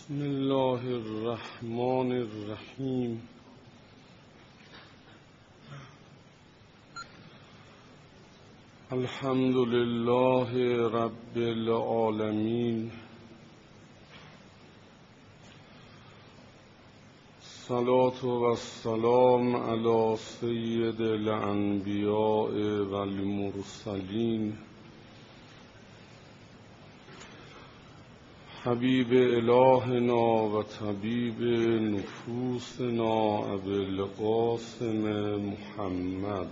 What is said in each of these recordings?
بسم الله الرحمن الرحیم. الحمد لله رب العالمین. الصلاة والسلام علی سید الانبیاء والمرسلین حبیب الهنا و طبیب نفوسنا ابی القاسم محمد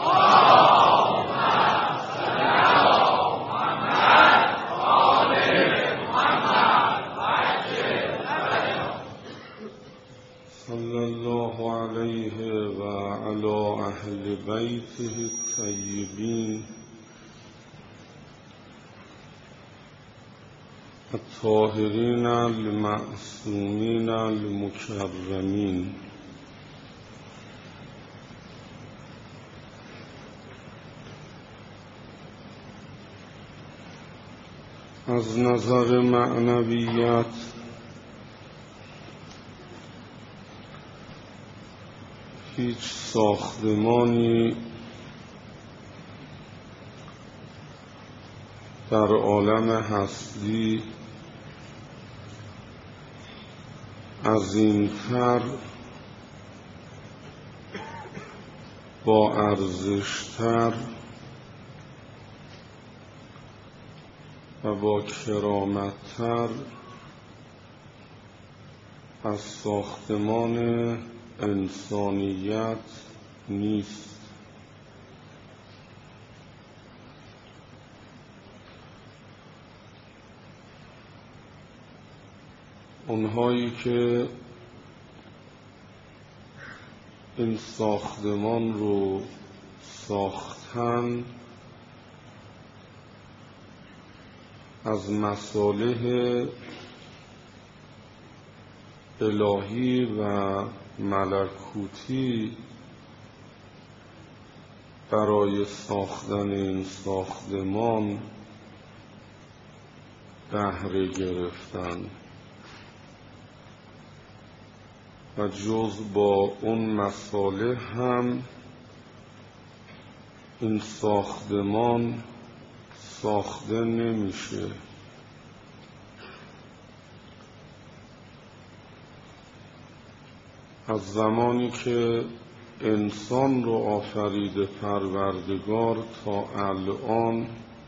صلی الله علیه و علی اهل بیته الطیبین الطاهرین المعصومین المکرمین. از نظر معنویت هیچ ساختمانی در عالم هستی عظیمتر، با ارزشتر و با کرامتتر از ساختمان انسانیت نیست. اونهایی که این ساختمان رو ساختن از مصالح الهی و ملکوتی برای ساختن این ساختمان بهره گرفتن و جز با اون مصالح هم این ساختمان ساخته نمیشه. از زمانی که انسان رو آفرید پروردگار تا الان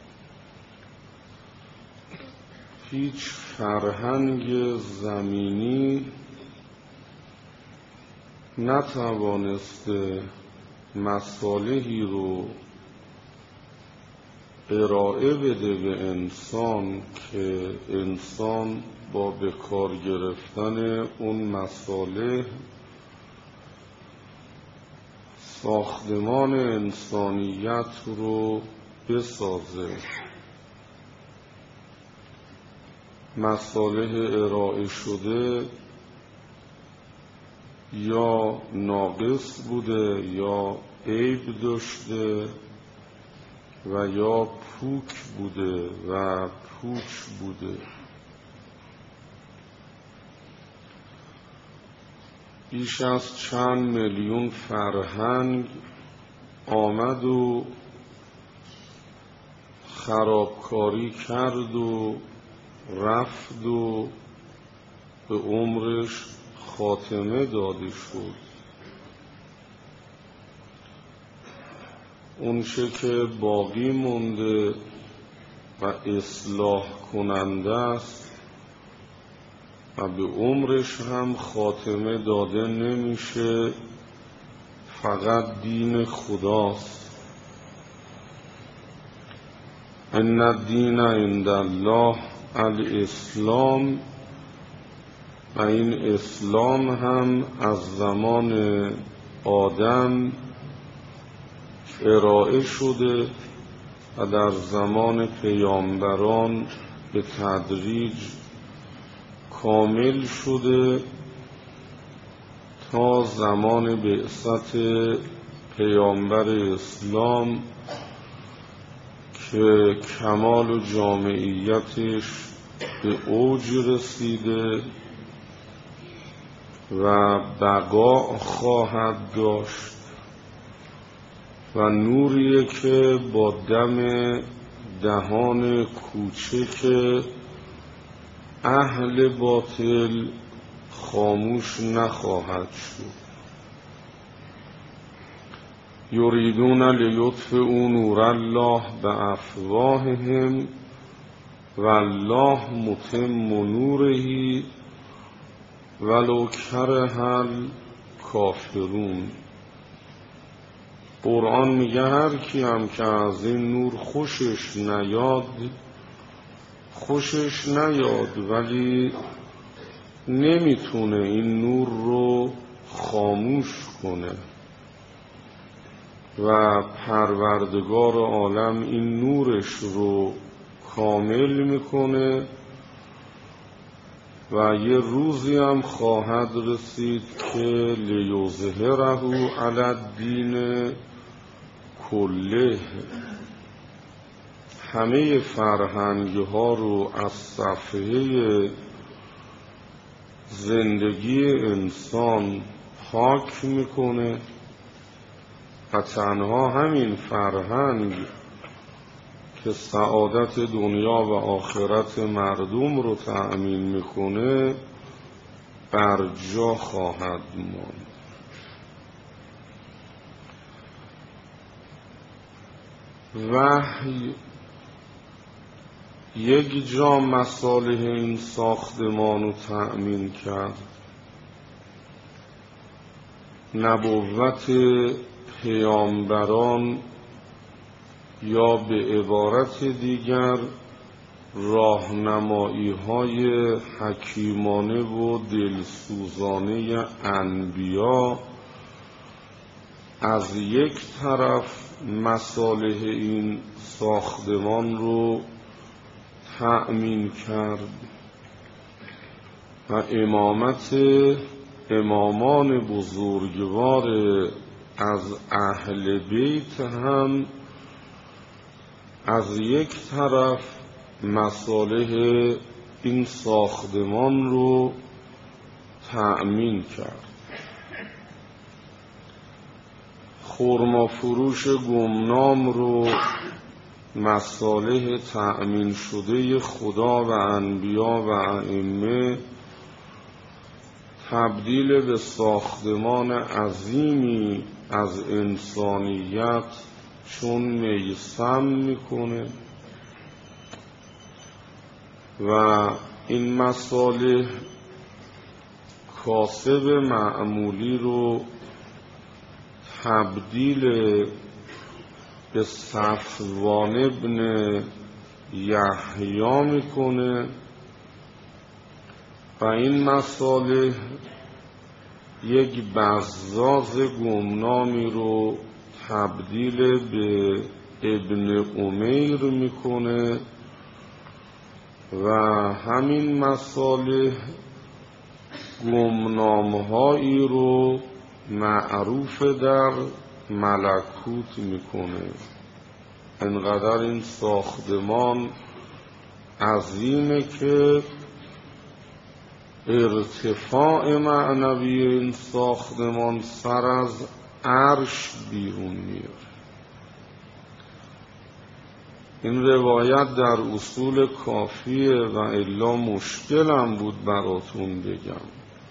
هیچ فرهنگ زمینی نتوانسته مصالحی رو ارائه بده به انسان که انسان با به کار گرفتن اون مصالح ساختمان انسانیت رو بسازه. مصالح ارائه شده یا ناقص بوده یا عیب داشته و یا پوک بوده و پوچ بوده. بیش از چند میلیون فرهنگ آمد و خرابکاری کرد و رفت و به عمرش خاتمه داده شد. اونچه که باقی مونده و اصلاح کننده است و به عمرش هم خاتمه داده نمیشه، فقط دین خداست. ان الدین عند الله الاسلام. و این اسلام هم از زمان آدم ارائه شده و در زمان پیامبران به تدریج کامل شده تا زمان بعثت پیامبر اسلام که کمال و جامعیتش به اوج رسیده و بقا خواهد داشت و نوریه که با دم دهان کوچک اهل باطل خاموش نخواهد شد. یریدون لیطفئوا نور الله بافواههم والله متم نوره ولو کره الکافرون. قرآن میگه هر کی هم که از این نور خوشش نیاد ولی نمیتونه این نور رو خاموش کنه و پروردگار عالم این نورش رو کامل میکنه و یه روزی هم خواهد رسید که لیظهره علی الدین کله، همه فرهنگ ها رو از صفحه زندگی انسان پاک میکنه و تنها همین فرهنگ که سعادت دنیا و آخرت مردم رو تأمین میکنه بر جا خواهد ماند. وحی یک جا مصالح این ساختمان رو تأمین کرد، نبوت پیامبران یا به عبارت دیگر راهنمایی های حکیمانه و دلسوزانه انبیا از یک طرف مصالح این ساختمان رو تأمین کرد و امامت امامان بزرگوار از اهل بیت هم از یک طرف مصالح این ساختمان رو تأمین کرد. خرما فروش گمنام رو مصالح تأمین شده خدا و انبیا و ائمه تبدیل به ساختمان عظیمی از انسانیت چون میسم میکنه و این مصالح کاسب معمولی رو تبدیل به صفوان ابن یحیی میکنه و این مصالح یک بزاز گمنامی رو تبدیل به ابن امیر میکنه و همین مصالح گمنامهایی رو معروف در ملکوت میکنه. انقدر این ساختمان عظیمه که ارتفاع معنوی این ساختمان سر از عرش بیرون میاره. این روایت در اصول کافیه و الا مشکلم بود براتون بگم.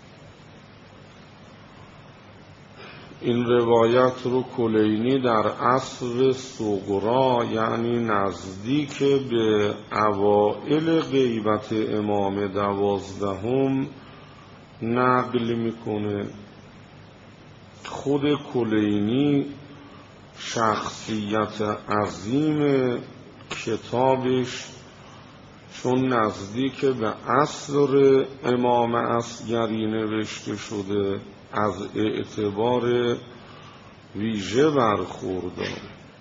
این روایت رو کلینی در عصر صغرا یعنی نزدیک به اوائل غیبت امام 12 نقل میکنه. خود کلینی شخصیت عظیم کتابش چون نزدیک به عصر امام اصغری نوشته شده از اعتبار ویژه برخوردار.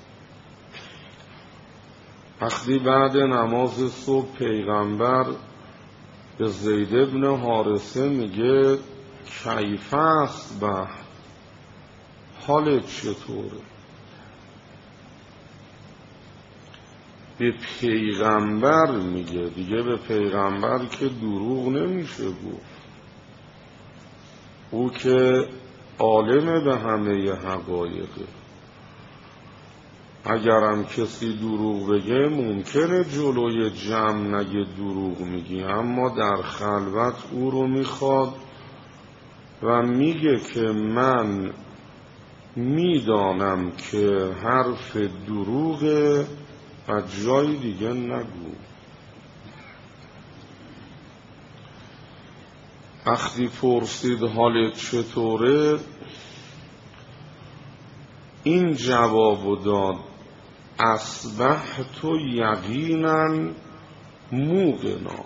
وقتی بعد نماز صبح پیغمبر به زید ابن حارثه میگه کیف اصبح، حالت چطوره؟ به پیغمبر میگه، دیگه به پیغمبر که دروغ نمیشه گفت. او که عالم به همه حقایقه. اگرم کسی دروغ بگه ممکنه جلوی جمع نگه دروغ میگی، اما در خلوت او رو میخواد و میگه که من میدانم که حرف دروغه و جای دیگه نگو. وقتی پرسید حالت چطوره، این جوابو داد: اصبحت یقینا موقنا.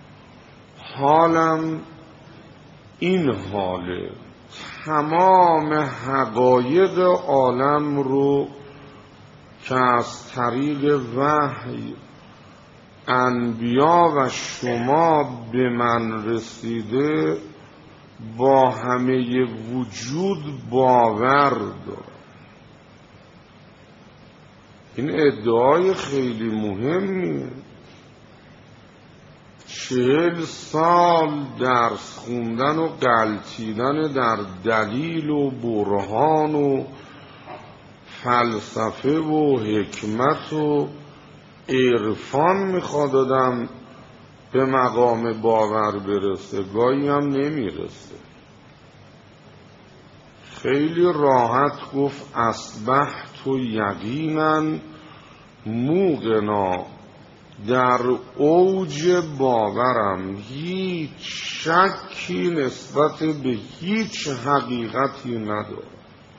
حالم این حاله، تمام حقایق عالم رو که از طریق وحی انبیا و شما به من رسیده با همه وجود باور دارم. این ادعای خیلی مهمیه. 40 سال درس خوندن و غلطیدن در دلیل و برهان و فلسفه و حکمت و عرفان میخواد آدم به مقام باور برسه، گاهی هم نمیرسه. خیلی راحت گفت اصبحت یقینا موقنا، در اوج باورم، هیچ شکی نسبت به هیچ حقیقتی ندارم.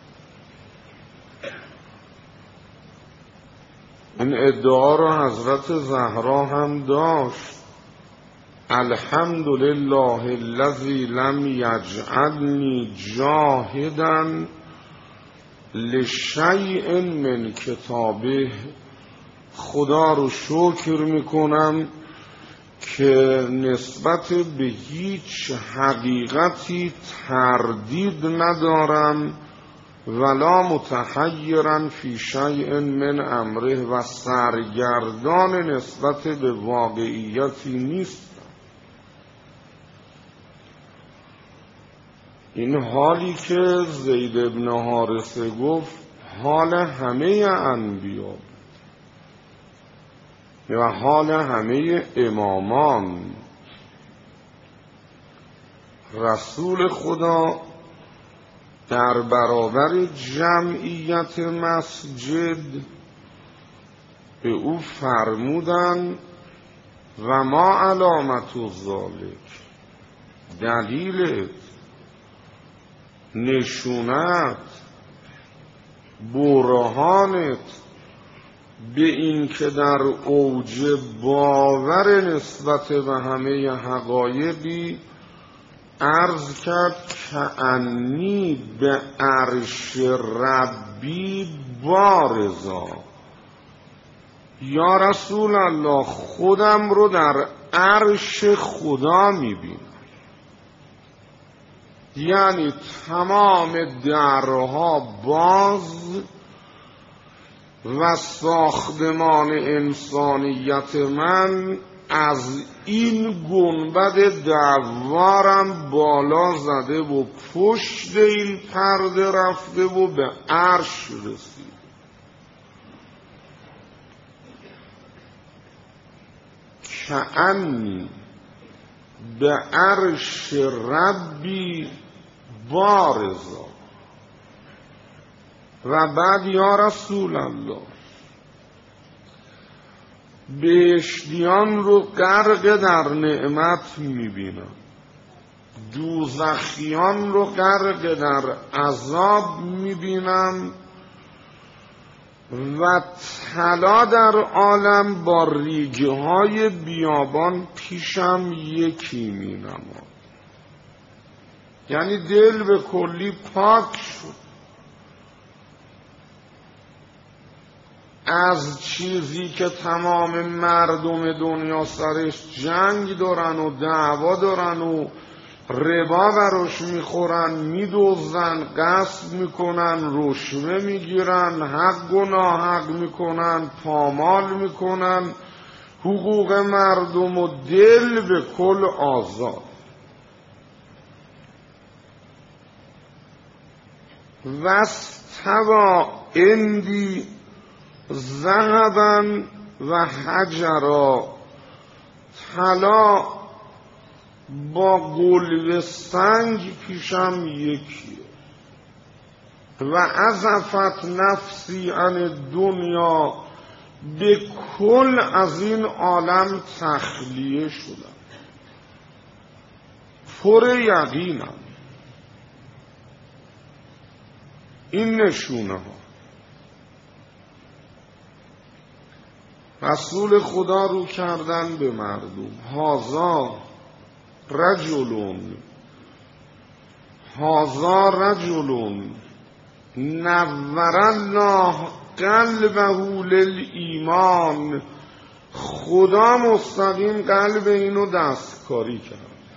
این ادعا را حضرت زهرا هم داشت: الحمدلله الذی لم یجعلنی جاهدا لشیء من کتابه. خدا رو شکر میکنم که نسبت به هیچ حقیقتی تردید ندارم، ولا متحیرا فی شیء من امره، و سرگردان نسبت به واقعیتی نیستم. این حالی که زید بن حارثه گفت حال همه انبیا و حال همه امامان. رسول خدا در برابر جمعیت مسجد به او فرمودن و ما علامت ذالک، دلیلت، نشونت، برهانت به این که در اوج باور نسبت به همه حقایقی، عرض کرد که انی به عرش ربی بارزا. یا رسول الله، خودم رو در عرش خدا میبینم. یعنی تمام درها باز و ساختمان انسانیت من از این گنبد دوارم بالا زده و پشت این پرده رفته و به عرش رسید. کأنی به عرش ربی بارزا. و بعد یا رسول الله، بهشتیان رو غرق در نعمت میبینم، دوزخیان رو غرق در عذاب میبینم و طلا در عالم با ریگه های بیابان پیشم یکی مینماد. یعنی دل به کلی پاک شد از چیزی که تمام مردم دنیا سرش جنگ دارن و دعوا دارن و ربا براش میخورن، میدوزن، غصب میکنن، رشوه میگیرن، حق و ناحق میکنن، پامال میکنن، حقوق مردم و دل به کل آزاد. واستوى عندی ذهبا و حجرا، طلا با گلو سنگ پیشم یکیه. و عزفت نفسی عن دنیا، به کل از این عالم تخلیه شدم، پر یقینم. این نشونه ها رسول خدا رو کردن به مردم. هازا رجلون نور الله قلبه للایمان، خدا مستقیم قلب اینو دستکاری کرد.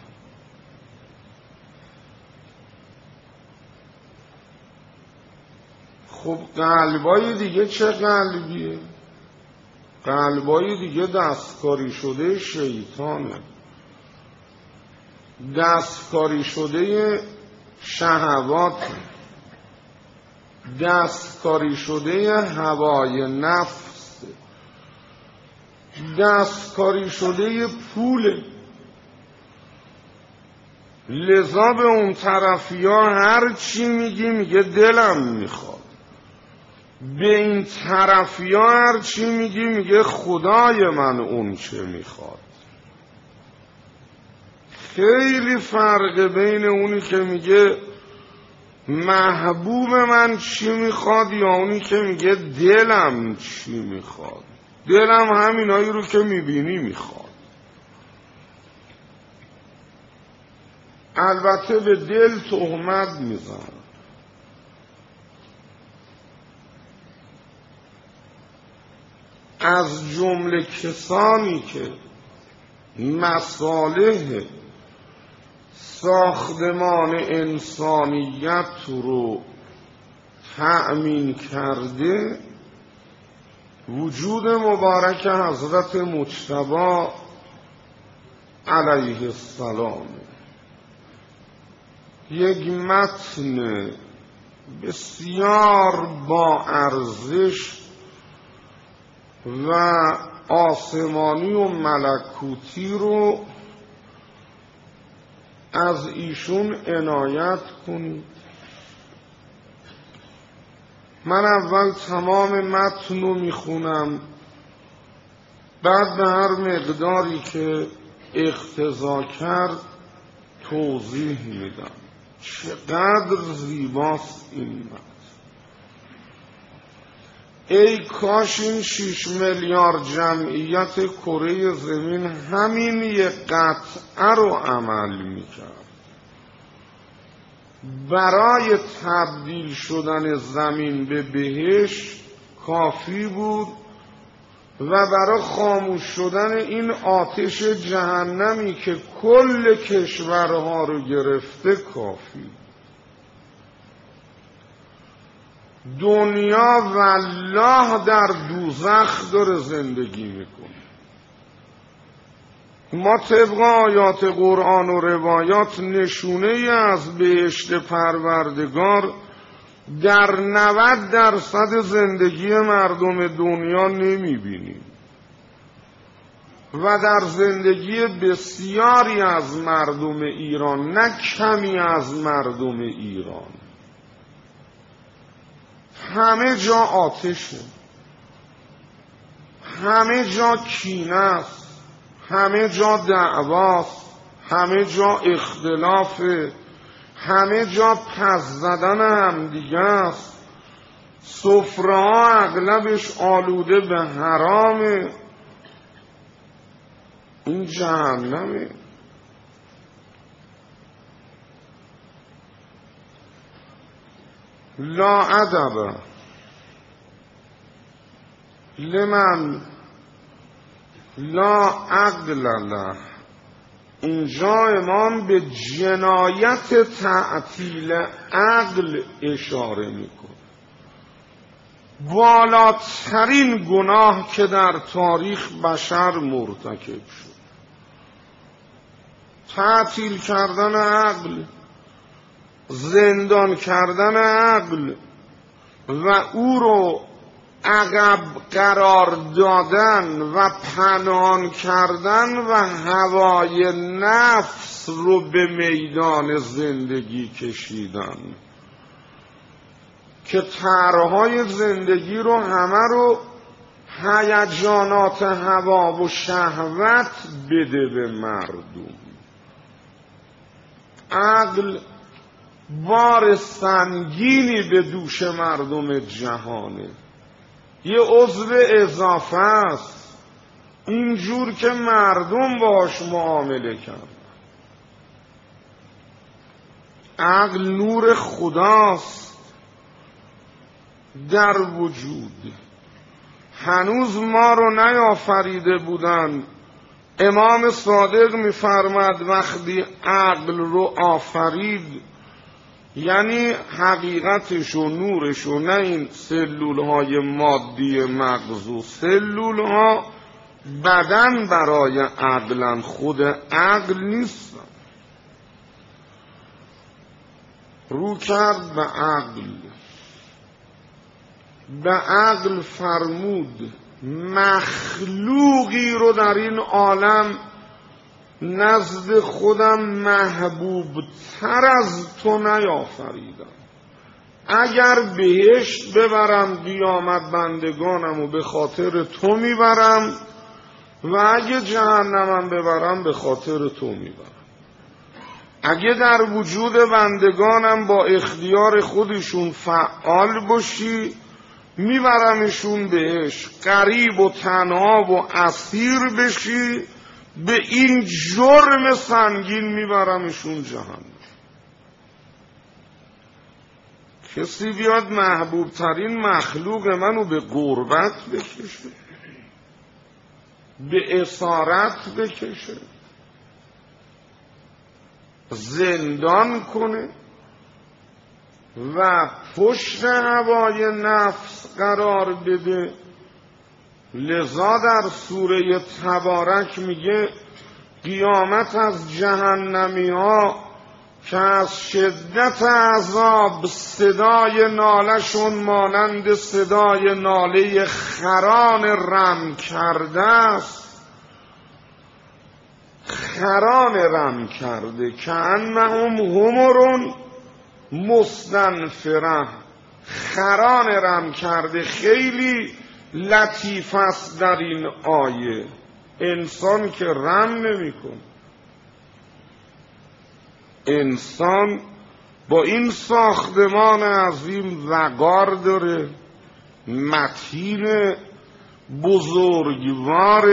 خب قلبای دیگه چه قلبیه؟ قلبای دیگه دستکاری شده شیطانه، دستکاری شده شهوات، دستکاری شده هوای نفس، دستکاری شده پول. لذا به اون طرفی ها هر چی میگه دلم میخواد، به این طرفی ها هر چی میگه خدای من اون چه میخواد. خیلی فرق بین اونی که میگه محبوب من چی میخواد یا اونی که میگه دلم چی میخواد. دلم همینایی رو که میبینی میخواد. البته به دل تهمت میزن. از جمله کسانی که مصالح ساختمان انسانیت رو تأمین کرده وجود مبارک حضرت مجتبی علیه السلام. یک متن بسیار با ارزش و آسمانی و ملکوتی رو از ایشون عنایت کنید. من اول تمام متن رو میخونم، بعد به هر مقداری که اقتضا کرد توضیح میدم. چقدر زیباست این متن. ای کاش این 6 میلیارد جمعیت کره زمین همین یک قطعه رو عمل میکرد. برای تبدیل شدن زمین به بهشت کافی بود و برای خاموش شدن این آتش جهنمی که کل کشورها رو گرفته کافی. دنیا والله در دوزخ داره زندگی میکنه. ما طبق آیات قرآن و روایات نشونه ای از بهشت پروردگار در 90% زندگی مردم دنیا نمیبینیم و در زندگی بسیاری از مردم ایران، نه کمی از مردم ایران. همه جا آتشه، همه جا کینه است، همه جا دعواست، همه جا اختلافه، همه جا پس زدن همدیگه است. سفره ها اغلبش آلوده به حرامه. این جهنمه. لا ادب لمن لا عقل له. اینجا امام به جنایت تعطیل عقل اشاره میکنه. بالاترین گناه که در تاریخ بشر مرتکب شد، تعطیل کردن عقل. زندان کردن عقل و او رو عقب قرار دادن و پنهان کردن و هوای نفس رو به میدان زندگی کشیدن که طرحهای زندگی رو همه رو هیجانات هوا و شهوت بده به مردم. عقل بار سنگینی به دوش مردم جهانه، یه عضو اضافه است اینجور که مردم باش معامله کردن. عقل نور خداست در وجود، هنوز ما رو نیافریده بودن. امام صادق می‌فرماد وقتی عقل رو آفرید، یعنی حقیقتش و نورش و نه این سلولهای مادی مغز و سلولها بدن برای عقلن، خود عقل نیستن. رو کرد به عقل فرمود مخلوقی رو در این عالم نزد خودم محبوب تر از تو نیافریدم. اگر بهشت ببرم قیامت بندگانم و به خاطر تو میبرم و اگه جهنمم ببرم به خاطر تو میبرم. اگه در وجود بندگانم با اختیار خودشون فعال باشی میبرمشون بهش، غریب و تنها و اسیر بشی به این جرم سنگین میبرمشون جهنم. کسی بیاد محبوب ترین مخلوق منو به غربت بکشه، به اسارت بکشه، زندان کنه و پشت هوای نفس قرار بده. لذا در سوره تبارک میگه قیامت از جهنمی ها که از شدت عذاب صدای نالشون مانند صدای ناله خران رم کرده است. خران رم کرده که انهم همرون مستنفره. خران رم کرده خیلی لطیف است در این آیه. انسان که رم نمی‌کنه، انسان با این ساختمان عظیم وقار داره، متین، بزرگوار،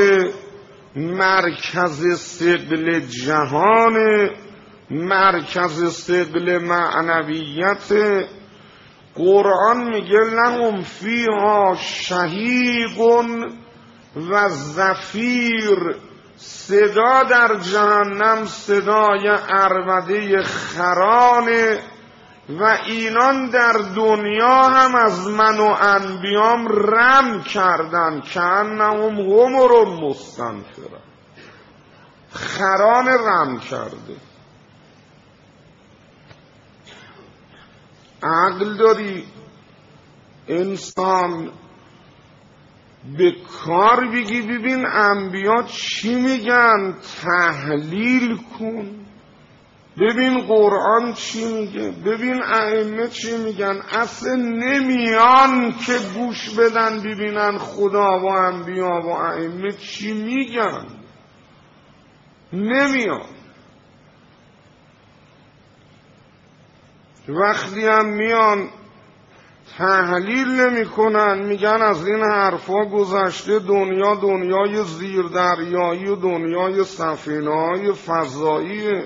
مرکز ثقل جهان، مرکز ثقل معنویت. قرآن میگه لهم فیها شهیق و زفیر. صدا در جهنم صدای عربده خرانه و اینان در دنیا هم از من و انبیام رم کردن که انهم همر مستنفره. خران رم کرده. عقل داری انسان به کار بگی ببین انبیا چی میگن، تحلیل کن، ببین قرآن چی میگه، ببین ائمه چی میگن. اصلا نمیان که گوش بدن ببینن خدا و انبیا و ائمه چی میگن، نمیان. وقتی هم میان تحلیل نمی کنن، میگن از این حرفا گذشته دنیا دنیای زیردریایی و دنیای سفینه‌های فضایی.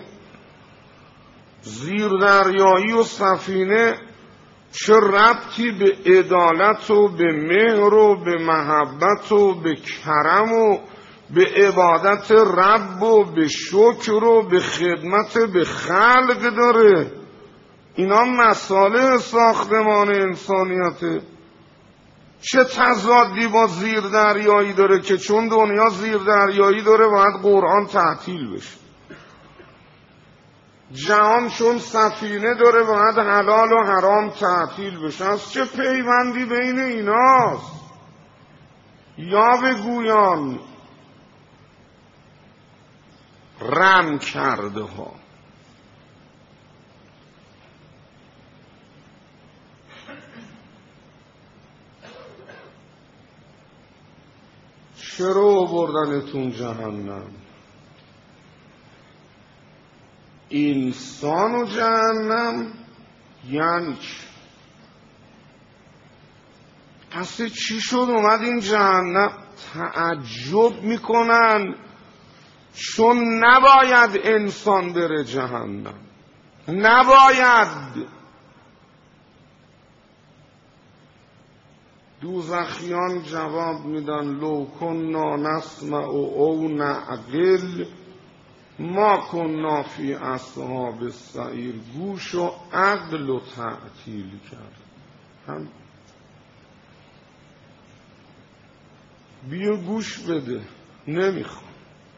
زیردریایی و سفینه چه ربطی به عدالت و به مهر و به محبت و به کرم و به عبادت رب و به شکر و به خدمت به خلق داره؟ اینا مصالح ساختمان انسانیته. چه تضادی با زیردریایی داره که چون دنیا زیردریایی داره باید قرآن تعطیل بشه؟ جهان چون سفینه داره باید حلال و حرام تعطیل بشه. از چه پیوندی بین ایناست؟ یا بگویان رم کرده ها. چرا بردنتون جهنم؟ انسان و جهنم یعنی چی؟ قصد چی شد اومد این جهنم؟ تعجب میکنن چون نباید انسان بره جهنم، نباید. دوزخیان جواب میدن لو کنا نسمع او نعقل ما کنا فی اصحاب السعیر. گوش و عقل و تعطیل کرد. هم بیا گوش بده، نمیخوام.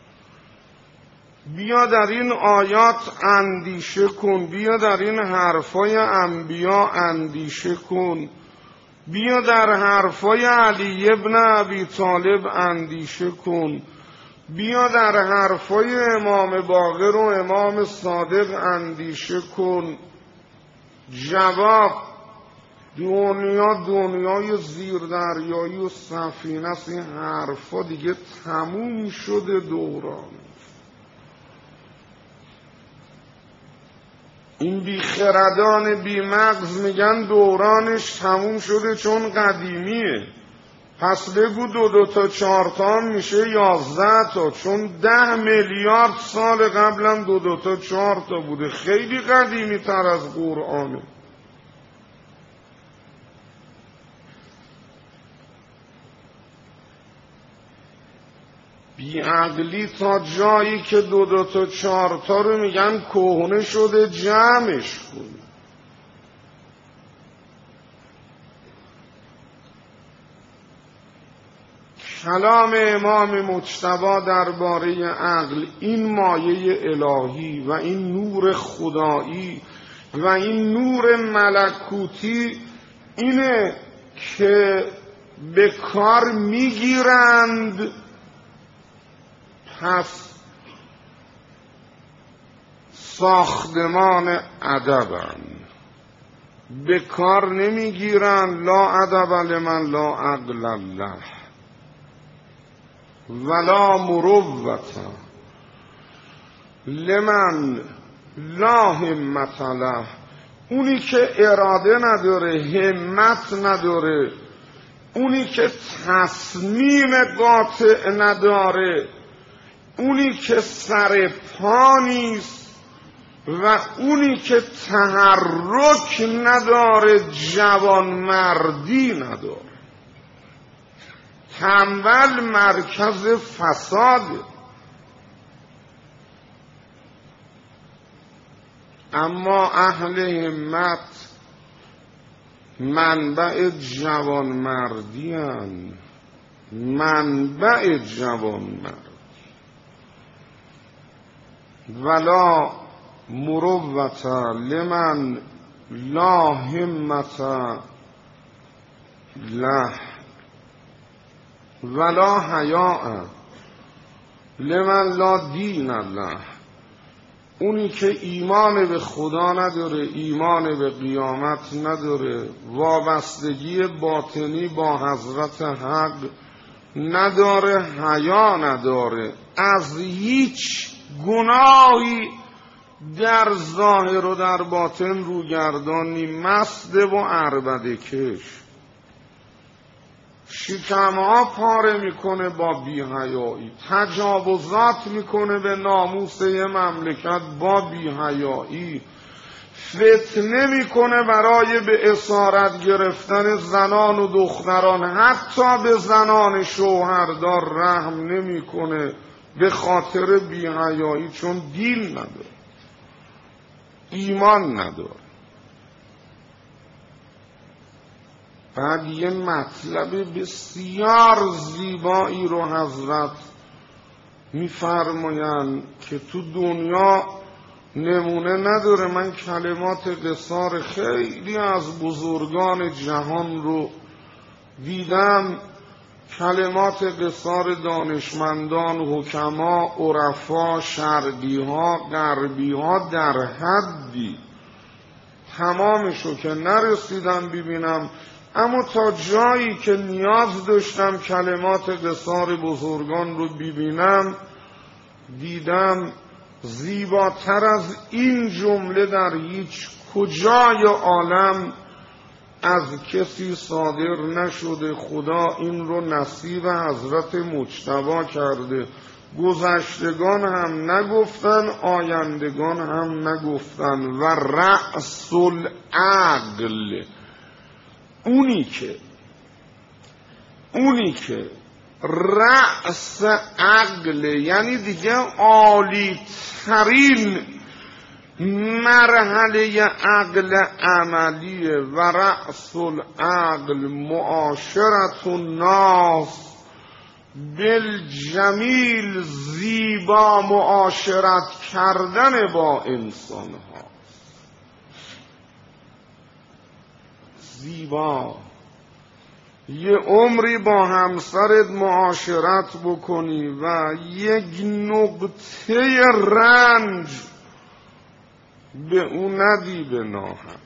بیا در این آیات اندیشه کن، بیا در این حرفای انبیا اندیشه کن، بیا در حرفای علی ابن ابی طالب اندیشه کن، بیا در حرفای امام باقر و امام صادق اندیشه کن. جواب: دنیای زیر دریایی و سفینه است. این حرفا دیگه تموم شده دوران. این بیخردان بی مغز میگن دورانش تموم شده چون قدیمیه. پس بگو 2 تا 4 تا میشه 11 تا، چون 10 میلیارد سال قبلم 2 تا 4 تا بوده. خیلی قدیمی تر از قرآنه. بیعقلی تا جایی که 2 تا 4 تا رو میگن کهنه شده، جمعش کن. کلام امام مجتبی درباره عقل، این مایه الهی و این نور خدایی و این نور ملکوتی، اینه که به کار میگیرند. پس ساختمان ادبند، به کار نمیگیرند. لا ادب لمن لا عقل له ولا مروت لمن لا همت له. اونی که اراده نداره، همت نداره، اونی که تصمیم قاطع نداره، اونی که سر پا نیست و اونی که تحرک نداره، جوانمردی نداره. تنبل مرکز فساده. اما اهل همت منبع جوانمردی هستند، منبع جوانمردی. ولا مروت لمن لا همت له ولا حیاء لمن لا دین له. اونی که ایمان به خدا نداره، ایمان به قیامت نداره، وابستگی باطنی با حضرت حق نداره، حیا نداره، از هیچ گناهی در ظاهر و در باطن روگردانی، مسته و عربده کش، شکمها پاره میکنه با بی‌حیایی، تجاوزات میکنه به ناموس مملکت با بی‌حیایی، فتنه میکنه برای به اسارت گرفتن زنان و دختران، حتی به زنان شوهردار رحم نمیکنه به خاطر بی‌حیایی، چون دین نداره، ایمان نداره. بعد یه مطلب بسیار زیبایی رو حضرت میفرمایند که تو دنیا نمونه نداره. من کلمات قصار خیلی از بزرگان جهان رو دیدم، کلمات قصار دانشمندان، حکما، عرفا، شرقی ها، غربی ها در حدی تمامشو که نرسیدم ببینم، اما تا جایی که نیاز داشتم کلمات قصار بزرگان رو ببینم دیدم زیباتر از این جمله در هیچ کجای عالم از کسی صادر نشده. خدا این رو نصیب حضرت مجتبی کرده. گذشتگان هم نگفتن، آیندگان هم نگفتن. و رأس العقل، اونی که رأس عقل، یعنی دیگه عالی ترین مرحله عقل عملیه. و رأس العقل معاشرت الناس بالجمیل، زیبا معاشرت کردن با انسان ها. زیبا یه عمری با همسرت معاشرت بکنی و یک نقطه رنج به اون ندی به ناحق.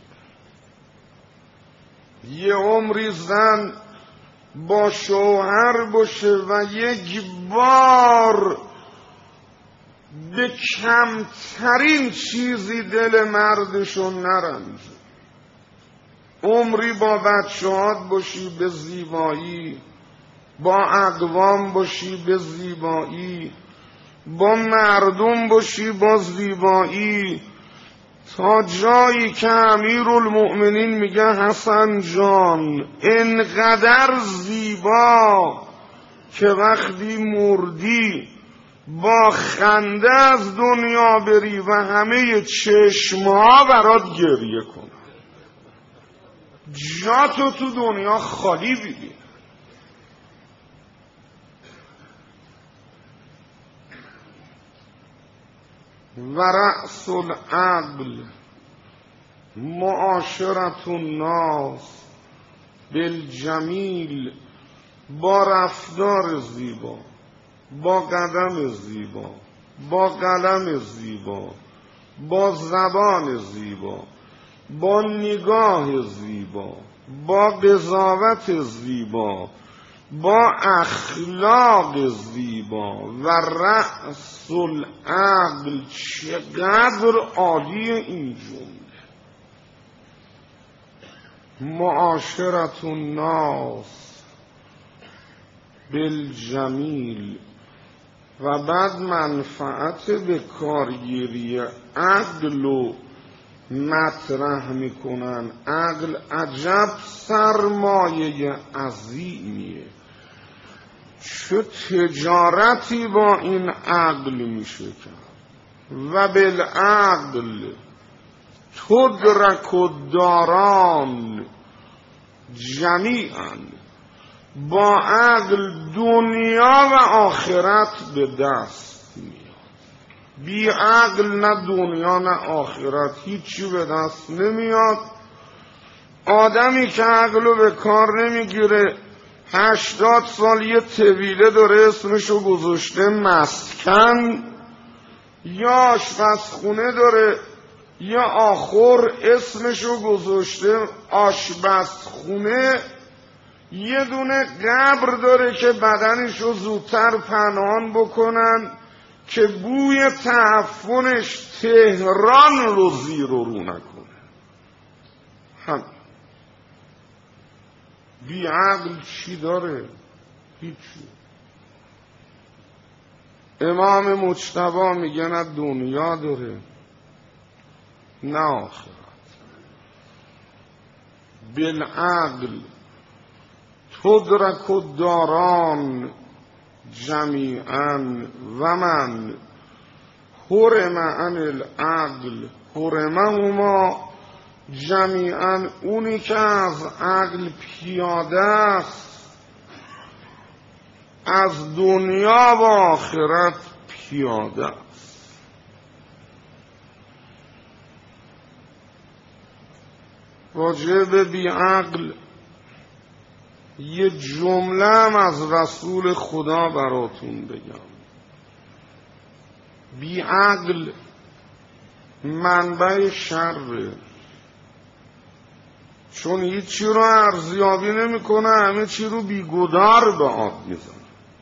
یه عمری زن با شوهر باشه و یک بار به کمترین چیزی دل مردشو نرنجه. عمری با بچه‌هات باشی به زیبایی، با اقوام باشی به زیبایی، با مردم باشی با زیبایی، تا جایی که امیرالمؤمنین میگه حسن جان انقدر زیبا که وقتی مردی با خنده از دنیا بری و همه چشمها برات گریه کنن، جاتو تو دنیا خالی ببین. و رأس العقل معاشرت الناس بالجمیل، با رفتار زیبا، با قدم زیبا، با قلم زیبا، با زبان زیبا، با نگاه زیبا، با قضاوت زیبا، با اخلاق زیبا. و رأس العقل، چقدر عالی این جمله. معاشرت الناس بالجمیل. و بعد منفعت به کارگیری عقل و مطرح میکنن. عقل عجب سرمایه عظیمیه. چه تجارتی با این عقل میشه کرد. و بالعقل تدرک الداران جمیعا، با عقل دنیا و آخرت به دست میاد. بی عقل نه دنیا نه آخرت، هیچی به دست نمیاد. آدمی که عقلو به کار نمیگیره، 80 سال یه طویله داره اسمشو گذاشته مسکن، یا آشپزخونه داره یا آخر اسمشو گذاشته آشپزخونه، یه دونه قبر داره که بدنشو زودتر پنهان بکنن که بوی تعفنش تهران رو زیر و رو نکنه. هم بی عقل چی داره؟ هیچی. امام مجتبی میگه نه دنیا داره نه آخرت. بالعقل تدرک الداران جمیعا و من حرم عن العقل حرمهما جمیعا. اونی که از عقل پیاده است از دنیا و آخرت پیاده است. راجع به بیعقل یه جمله هم از رسول خدا براتون بگم. بیعقل منبع شره، چون هیچی رو ارزیابی نمیکنه، همه چی رو بیگدار به آب میزنه.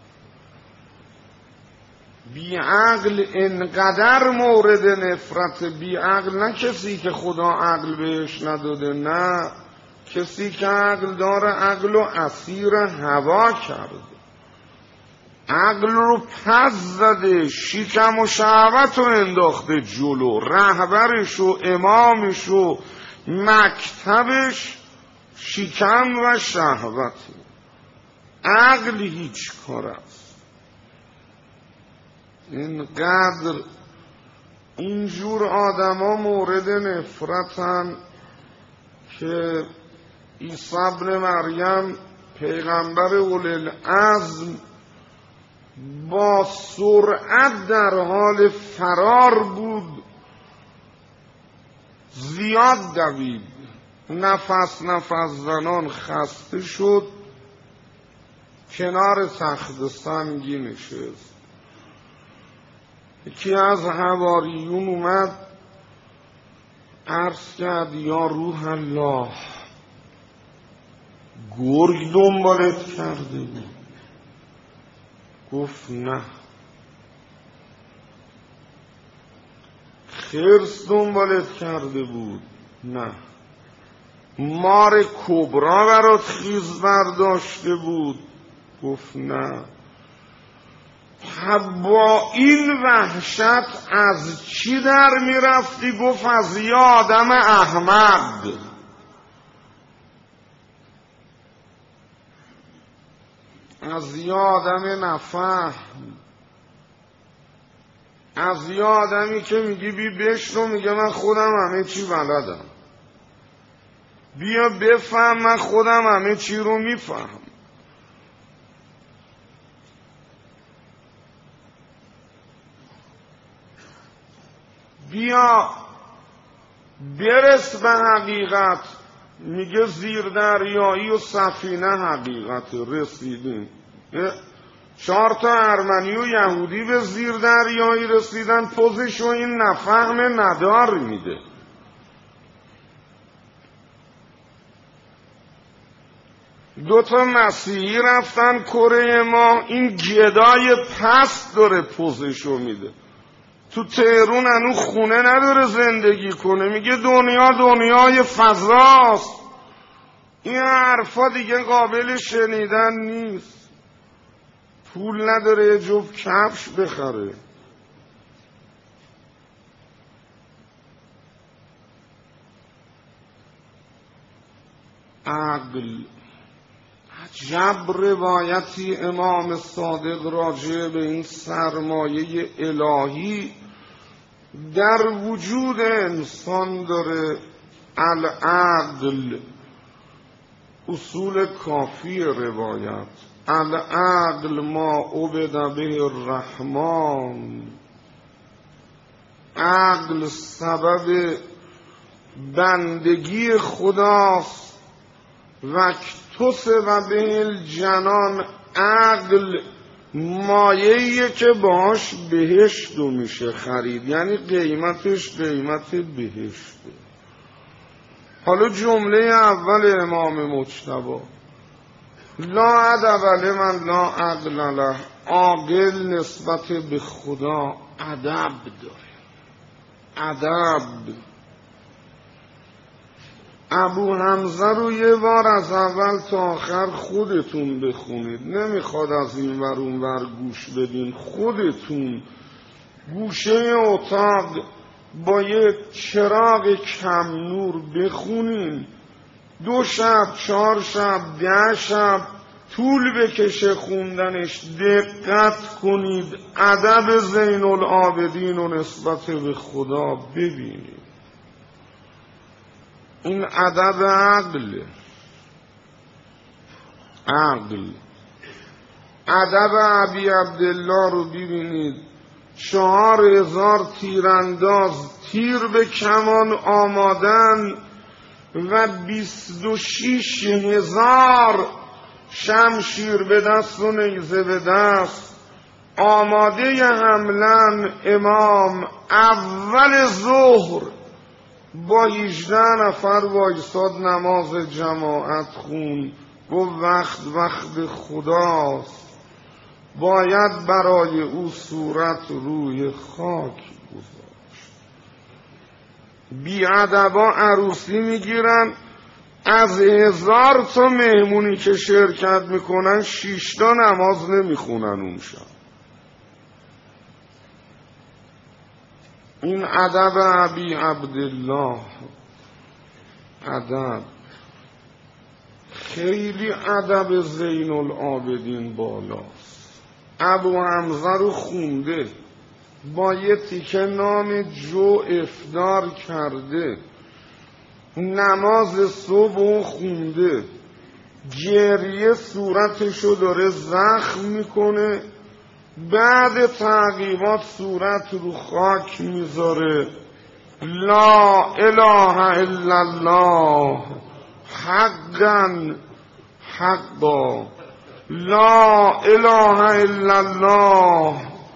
بیعقل انقدر مورد نفرت، بیعقل نه کسی که خدا عقل بهش نداده، نه کسی که عقل داره عقل و اسیر هوا کرده، عقل رو پس زده، شیکم و شهوت رو انداخته جلو، رهبرش و امامش و مکتبش شیکم و شهوته. عقل هیچ کار است. اینقدر اینجور آدم ها مورد نفرتن که عیسی ابن مریم پیغمبر اولوالعزم با سرعت در حال فرار بود، زیاد دوید، نفس زنان خسته شد، کنار تخت سنگی نشست. یکی از حواریون اومد عرض کرد یا روح الله، گرگ دنبالت کرده بود؟ گفت نه. خرس دنبالت کرده بود؟ نه. مار کبرا برات خیز برداشته بود؟ گفت نه. با این وحشت از چی در میرفتی؟ گفت از یه آدم احمد. از یه آدم نفهم، از یه آدمی که میگی بی بشنو، میگه من خودم همه چی بلدم، بیا بفهم من خودم همه چی رو میفهم. بیا برس به حقیقت. میگه زیر دریایی و سفینه حقیقت. رسیدیم 4 تا ارمنی و یهودی به زیر دریایی رسیدن، پوزشو این نفهم ندار میده. دو تا مسیحی رفتن کره ما، این گدای پست داره پوزشو میده. تو تهرون هنو خونه نداره زندگی کنه، میگه دنیا دنیای فضاست. این حرفا دیگه قابل شنیدن نیست. پول نداره یه جفت کفش بخره. عقل. عجب روایتی امام صادق راجع به این سرمایه الهی در وجود انسان داره. العقل، اصول کافی روایت. العقل ما عبد به الرحمن. عقل سبب بندگی خداست. وقتوس و به الجنان. عقل مایه‌ایه که باش بهشت رو میشه خرید، یعنی قیمتش قیمت بهشته. حالا جمله اول امام مجتبی، لا ادب لمن لا عقل له. عاقل نسبت به خدا ادب داره. ادب. ابو حمزه رو یه بار از اول تا آخر خودتون بخونید، نمیخواد از این ور اون ور گوش بدین. خودتون گوشه اتاق با یه چراغ کم نور بخونین. 2 شب 4 شب 10 شب طول بکشه خوندنش. دقت کنید، ادب زین العابدین و نسبت به خدا ببینید. این ادب عقل. عقل. ادب ابی عبدالله رو ببینید. 4000 تیرانداز تیر به کمان آمادن، و 26,000 شمشیر به دست و نیزه به دست آماده حملن. امام اول ظهر با 18 نفر وایساد نماز جماعت خون. گفت وقت خداست، باید برای او صورت روی خاک گذاشت. بیادبا عروسی میگیرن، از 1000 تا مهمونی که شرکت میکنن 6 تا نماز نمیخونن اون شب. این ادب ابی عبدالله، ادب خیلی ادب زین العابدین بالاست. ابو حمزه رو خونده، با یه تیکه نان جو افطار کرده، نماز صبح خونده، گریه صورتشو داره زخم میکنه، بعد تعقیبات صورت رو خاک میذاره. لا اله الا الله حقا حقا، لا اله الا الله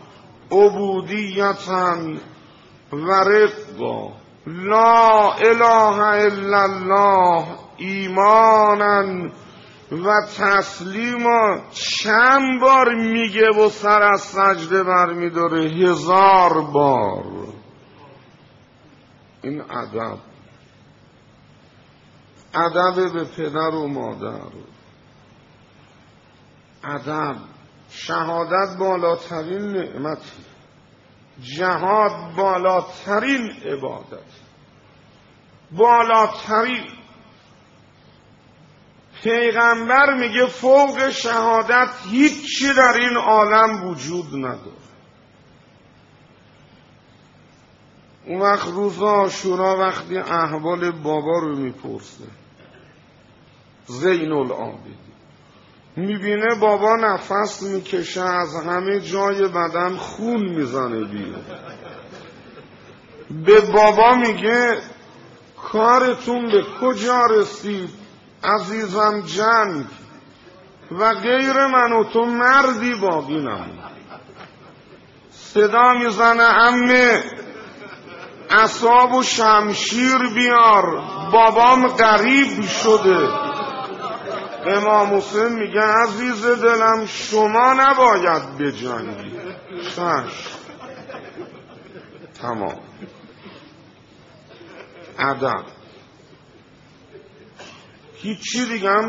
عبودیتا و رقا، لا اله الا الله ایمانا و تسلیما. چند بار میگه و سر از سجده برمیداره؟ 1000 بار. این ادب، ادب به پدر و مادر، ادب. شهادت بالاترین نعمتی، جهاد بالاترین عبادت، بالاترین. پیغمبر میگه فوق شهادت هیچی در این عالم وجود نداره. اون وقت روز عاشورا وقتی احوال بابا رو میپرسه زین العابدین، میبینه بابا نفس میکشه، از همه جای بدن خون میزنه بیرون، به بابا میگه کارتون به کجا رسید عزیزم؟ جنگ و غیر من و تو مردی باقی نمون. صدا میزنه عمه عصاب و شمشیر بیار، بابام غریب شده. امام حسین میگه عزیز دلم شما نباید بجنگی. تمام. ادب. هیچی دیگه هم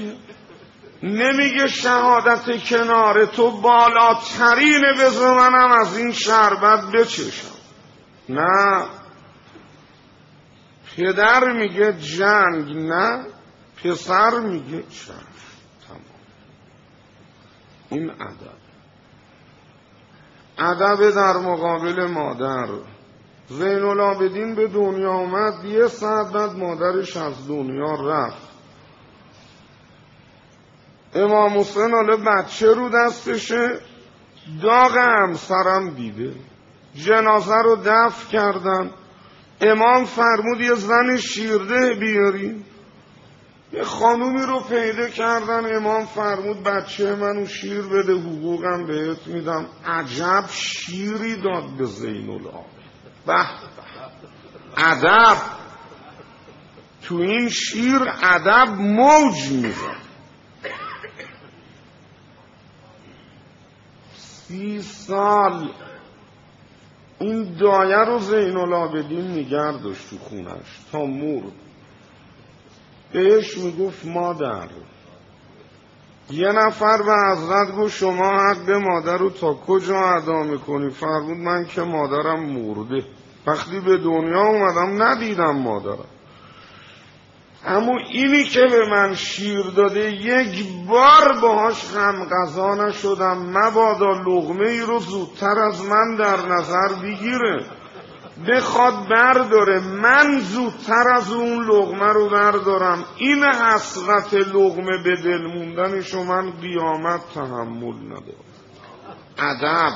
نمیگه شهادت کنار تو بالاترینه، بذار منم از این شربت بچشم. نه، پدر میگه جنگ نه، پسر میگه چشم. تمام. این ادب. ادب در مقابل مادر. زین العابدین به دنیا اومد، 1 ساعت بعد مادرش از دنیا رفت. امام حسین حالا بچه رو دستشه، داغ همسرم دیده، جنازه رو دفن کردن. امام فرمود یه زن شیرده بیارین. یه خانومی رو پیدا کردن، امام فرمود بچه منو شیر بده، حقوقم بهت میدم. عجب شیری داد به زین العابدین. به ادب. تو این شیر ادب موج میزد. 30 سال این دایه رو زین العابدین نگه داشت تو خونش تا مرد. بهش میگفت مادر. یه نفر به حضرت گفت شما حق مادر رو تا کجا ادا میکنی؟ فرمود من که مادرم مرده، وقتی به دنیا اومدم ندیدم مادرم، اما اینی که به من شیر داده 1 بار باهاش هم غذا نشدم، مبادا لقمه ای رو زودتر از من در نظر بگیره، بخواد برداره، من زودتر از اون لقمه رو بردارم. این حسرت لقمه به دل موندنشو من قیامت تحمل ندارم. ادب.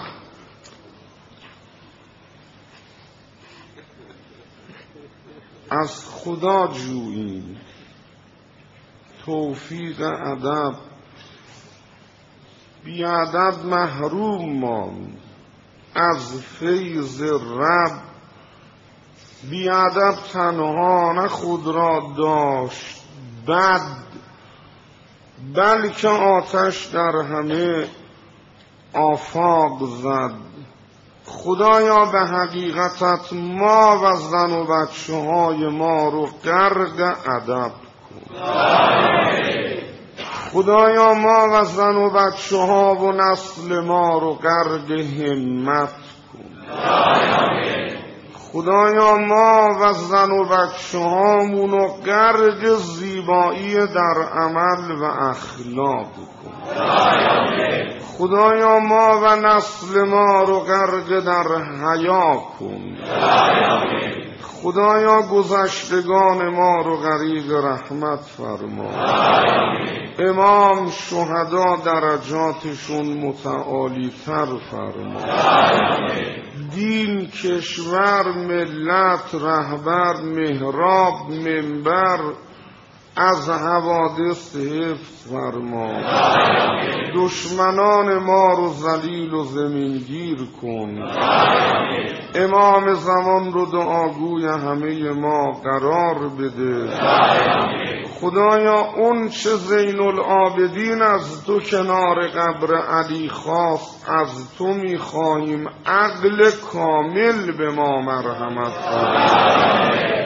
از خدا جوییم توفیق ادب. بی ادب محروم ماند از فیض رب. بی ادب تنها نه خود را داشت بد، بلکه آتش در همه آفاق زد. خدایا به حقیقتت ما و زن و بچه های ما رو غرق ادب کن. خدایا ما و زن و بچه ها و نسل ما رو غرق همت کن. خدایا ما و زن و بچه هامون رو غرق زیبایی در عمل و اخلاق کن. خدایا ما و نسل ما رو غرق در حیا کن. خدایا گذشتگان ما رو غریق رحمت فرما. امام شهدا درجاتشون متعالی تر فرما. دین، کشور، ملت، رهبر، محراب، منبر از حوادث حفظ فرما. دشمنان ما رو ذلیل و زمینگیر کن. امام زمان رو دعاگوی همه ما قرار بده. خدایا اون چه زین العابدین از تو کنار قبر علی خواست از تو میخواهیم. عقل کامل به ما مرحمت کن.